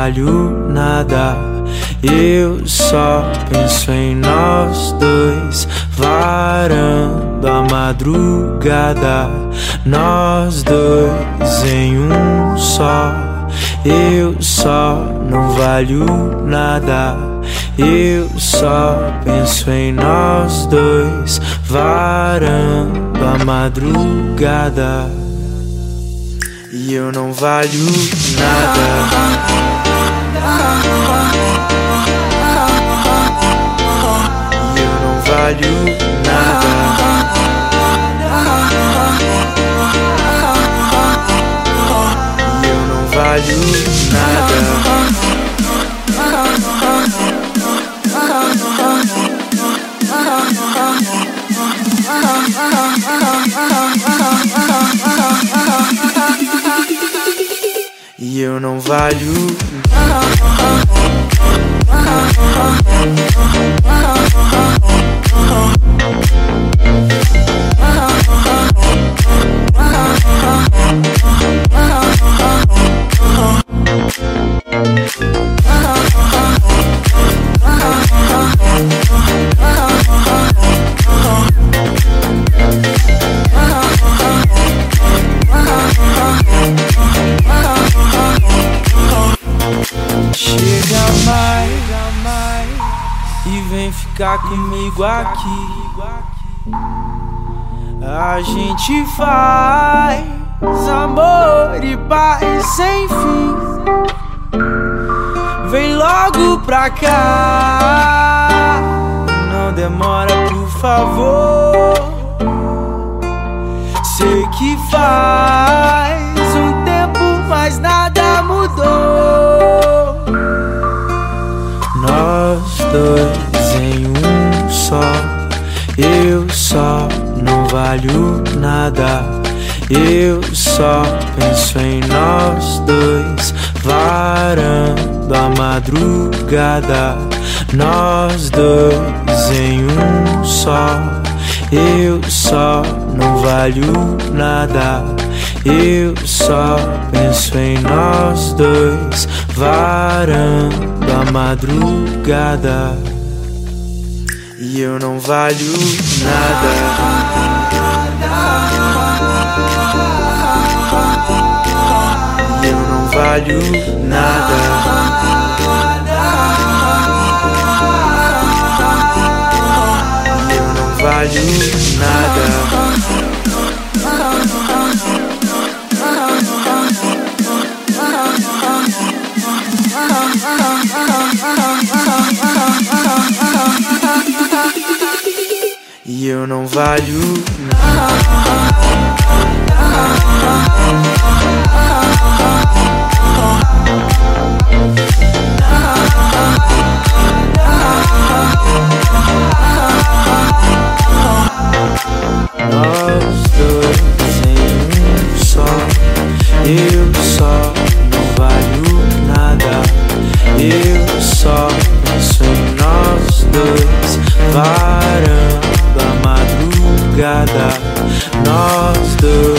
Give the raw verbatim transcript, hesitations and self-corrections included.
valho nada. Eu só penso em nós dois, varando a madrugada. Nós dois em um só. Eu só não valho nada. Eu só penso em nós dois, varando a madrugada. E eu não valho nada. E eu não valho nada. E eu não valho nada. E eu não valho. Chega mais e vem ficar comigo aqui. A gente faz amor e paz sem fim. Vem logo pra cá, não demora por favor. Sei que faz um tempo, mas nada mudou. Nós dois em um só. Eu só não valho nada. Eu só penso em nós dois, varando a madrugada. Nós dois em um só. Eu só não valho nada. Eu só penso em nós dois, varando a madrugada. E eu não valho nada. E eu não valho nada. E eu não valho nada. E eu não valho nós dois em um só. Eu só não valho nada. Eu só penso em nós dois, varando a madrugada. Nós dois.